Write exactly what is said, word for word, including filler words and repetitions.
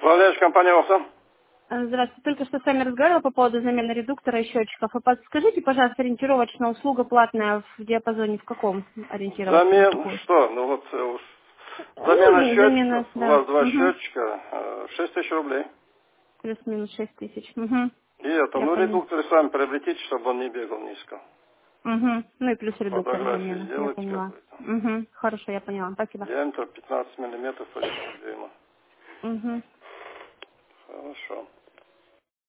Управляющая компания ОСА. Здравствуйте. Только что с вами разговаривала по поводу замены редуктора и счетчиков. И подскажите, пожалуйста, ориентировочно услуга платная в диапазоне в каком ориентироваться? на Замен, какую? что? Ну вот, э, замена Ну, замена, счетчиков. У да. вас два Угу. счетчика, э, шесть тысяч рублей. Плюс-минус шесть тысяч. Угу. И это, Я ну поняла. редукторы сами приобретите, чтобы он не бегал низко. Угу. Ну и плюс редуктор Фотографии замена. Я сделайте поняла. какой-то. Угу. Хорошо, я поняла. Спасибо. Диаметр пятнадцать миллиметров по дюйма. Угу. Хорошо.